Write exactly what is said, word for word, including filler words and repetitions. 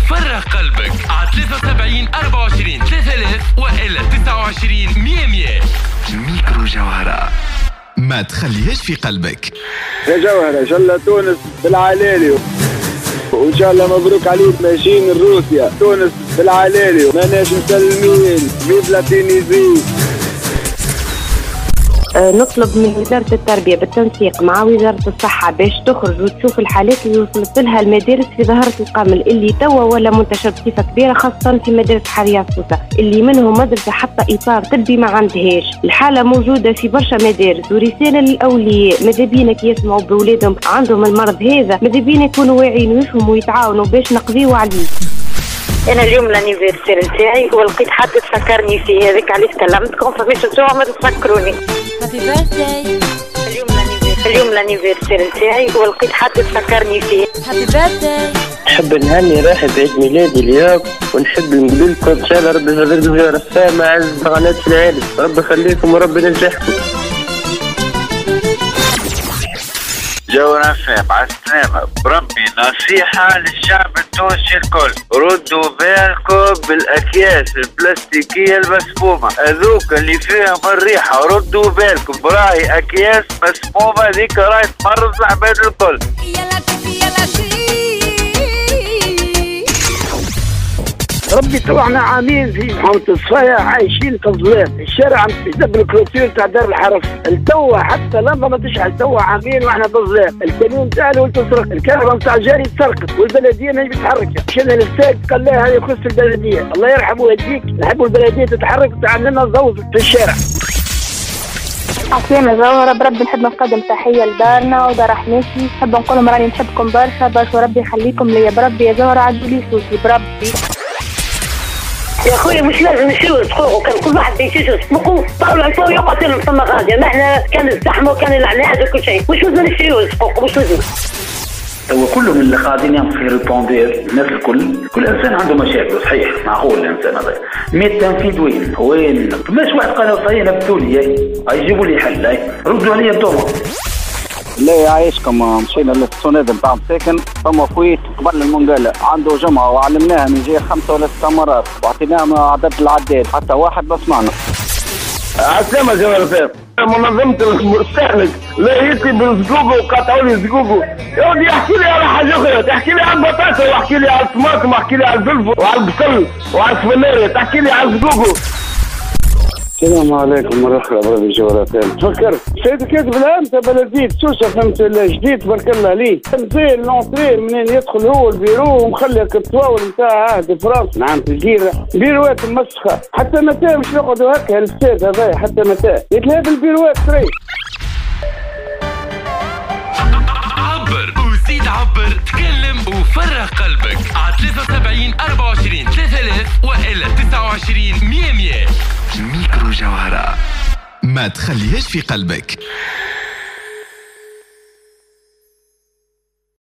وفرغ قلبك على ثلاثة وسبعين أربعة وعشرين ثلاثة آلاف وإلا تسعة وعشرين مية مية. ميكرو جوهرة، ما تخليهاش في قلبك. يا جوهرة جل تونس بالعلالي، وإن شاء الله مبروك عليك ماشيين روسيا. تونس بالعلالي ماناش مسلمين، فيف لا تونيزي. نطلب من وزارة التربية بالتنسيق مع وزارة الصحة باش تخرج وتشوف الحالات اللي وصلت لها المدارس في ظاهرة القمل اللي توا ولا منتشر بصفة كبيرة، خاصة في مدارس حرية سوسة اللي منهم مدرسة حتى إطار طبي ما عندهاش. الحالة موجودة في برشا مدارس، ورسالة للأولياء ماذا بينا كي يسمعوا بولادهم عندهم المرض هذا ماذا بينا يكونوا واعيين ويفهموا ويتعاونوا باش نقضيو عليه. انا اليوم لانيفرسير نتاعي ولقيت حد تفكرني فيه، هذاك علاش كلمتكم فماش نتوما ما تفكروني. هابي بيرثداي. اليوم لانيفرسير اليوم لانيفرسير نتاعي ولقيت حد تفكرني فيه. هابي بيرثداي. نحب نهني روحي بعيد ميلادي اليوم، ونحب نقول لكم ان شاء الله ربي يرزقكم غير السامع عز قناة العالم، ربي يخليكم وربي ينجحكم. جوهرة فهم على السلامة بربي، نصيحة للشعب التونسي الكل، ردوا بالكم بالأكياس البلاستيكية المسمومة هذوك اللي فيهم الريحة، ردوا بالكم براهي أكياس مسمومة ذيك راهي تمرض العباد الكل. ربي طلعنا عامين في محمد الصفايا عايشين في الظلام، الشارع عم تسدب الكلوتير تاع دار الحرف، التوا حتى لما ما تشعل توا عامين واحنا في الظلام، الكانون تاع له تسرق، الكهرباء نتاع الجاري تسرقت، والبلديه ما تتحرك، مشينا للسيد قال لا هذا يخص البلديه، الله يرحمه ويهديك، نحبوا البلديه تتحرك وتعمل لنا ضوء في الشارع. عسلامة جوهرة، بربي نحب نقدم تحية لدارنا ودار حماتي، نحب نقول لهم راني نحبكم برشا برشا وربي يخليكم ليا بربي يا جوهرة، عدوا لي صوتي بربي. يا خويا مش لازم نشيلوا حقوقه، كان كل واحد بيشيل حقوقه طاولة الفوق يقتلهم ثم غادية، ما احنا كان الزحمة وكان العناد وكل شيء، مش لازم نشيلوا حقوقه مش لازم. هو كلهم اللي قاعدين ينصفوا ريبوندير، الناس الكل كل انسان عنده مشاكل صحيح، معقول الانسان هذا، مي التنفيذ وين؟ وين؟ ماش واحد قال صحيح نبتوا لي يجيبوا لي حل، هاي ردوا عليا انتوما. لا يعيشكم، مشينا للسوناد نتاع مساكن، ثم خويت قبل المنقلة عنده جمعة وعلمناها من جهة خمسة ولا ست مرات وعطيناها عدد العداد حتى واحد بس معنا. عسلامة جوهرة فهم، منظمة المستهلك لا يأتي بالزقوقة وقطعوا لي زقوقة، يقعد يحكي لي على حاجة أخرى، تحكي لي على البطاطا ويحكي لي على الطماطم ويحكي لي على الفلفل وعلى البصل وعلى السفنارة، تحكي لي على الزقوقة. السلام عليكم ورحمة الله وبركاته. فكرت سيد كاتب الأمس بلدية سوسة فهمت جديد تبارك الله عليه، تنزيل لونتري منين يدخل هو البيرو ومخلي الكتواول نتاع عهد فرنسا نعم تلقيرة بيروات مسخة، حتى متى مش نقعدوا هكا الأستاذ هذا حتى متى يتلهب البيروات تري. عبر وزيد عبر، تكلم وفرغ قلبك على ثلاثة وسبعين أربعة وعشرين ثلاثة آلاف وإلا تسعة وعشرين مية مية. ميكرو جوهرة، ما تخليهاش في قلبك.